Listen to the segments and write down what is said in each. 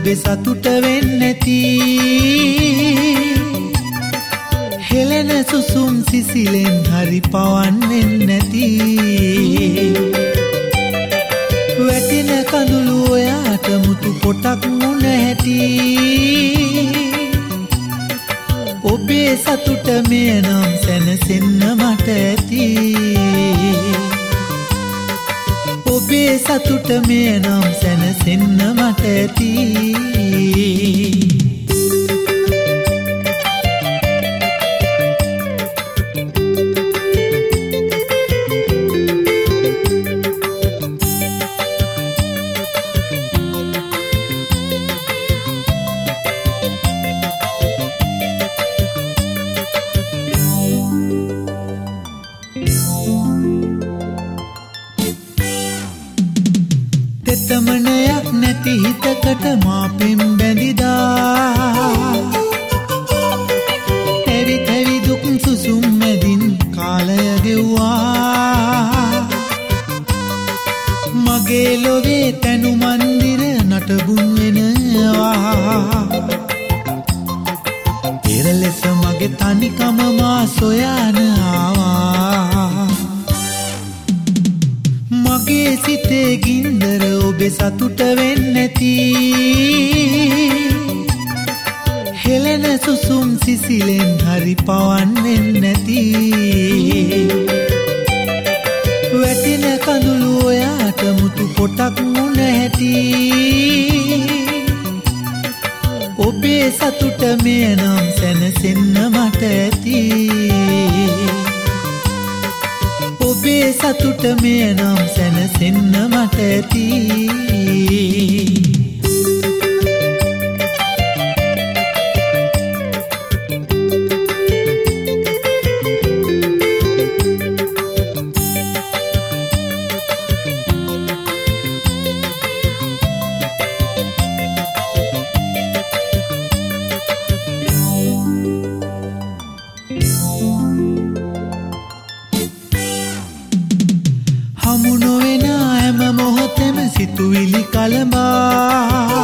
ඔබේ සතුට වෙන්නේ නැති හෙලන සුසුම් සිසිලෙන් හරි පවන්නේ නැති වැටෙන කඳුළු ඔයාට මුතු පොටක් මුණ ඇති ඔබේ සතුට මෙය නම් සැනසෙන්න මට ඇති ඔබේ සතුට මෙය නම් සැනසෙන්න මට ඇති තෙතමනයක් නැති හිතකට මාපෙම් බැඳිදා තැවි තැවි දුක් සුසුම් මැදින් කාලය ගෙව්වා මගේ ලොවේ තැනු මන්දිර නටබුන් වෙනවා පෙර ලෙස මගේ තනිකම මා සොයන ආවා මගේ සිතේ ගින්දර ඔබේ සතුට වෙන්නේ නැති හෙලන සුසුම් සිසිලෙන් හරි පවන්නේ නැති වැටෙන කඳුළු ඔයාට මුතු පොටක් මුණ ඇති ඔබේ සතුට මෙය නම් සැනසෙන්න මට ඇති ඔබේ සතුට මෙය නම් සැනසෙන්න මට ඇති හමු නොවෙන හැම මොහොතෙම සිතුවිලි කලඹා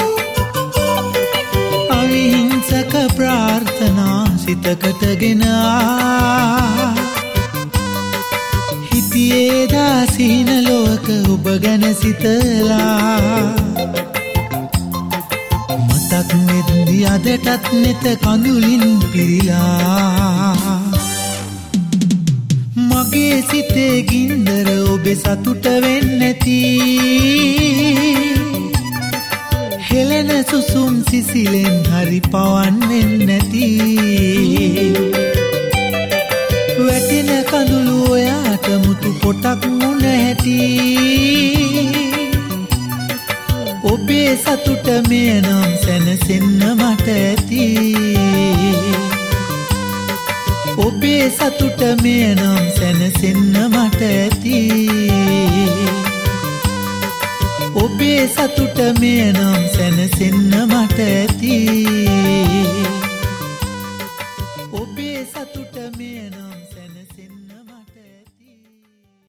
අවිහිංසක ප්‍රාර්ථනා සිතකටගෙන හිතියේ දාසීන ලෝක ඔබ ගැන සිතලා මතක් වෙද්දි අදටත් නෙත කඳුලින් පිරීලා මගේ සිතේ ගින්දර ඔබේ සතුට වෙන්නේ නැති හෙලන සුසුම් සිසිලෙන් හරි පවන්නේ නැති වැටෙන කඳුළු ඔයාට මුතු පොටක් මුණ ඇති ඔබේ සතුට මෙය නම් සැනසෙන්න මට ඇති ඔබේ සතුට මෙය නම් සැනසෙන්න මට ඇති ඔබේ සතුට මෙය නම් සැනසෙන්න මට ඇති ඔබේ සතුට මෙය නම්